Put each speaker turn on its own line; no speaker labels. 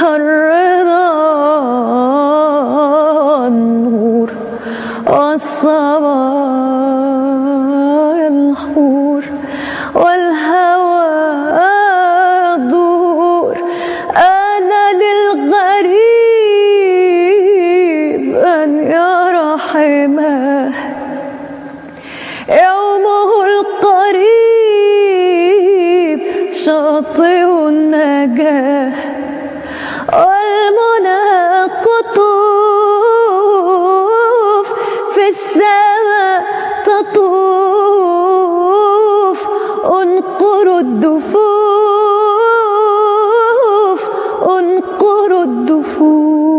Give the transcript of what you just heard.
الرضا النور والصبايا الحور والهوى دور. أنا للغريب أن يرى حماه يومه القريب شاطئ النجاه. والمنى قطوف في السماء تطوف. انقروا الدفوف انقروا الدفوف.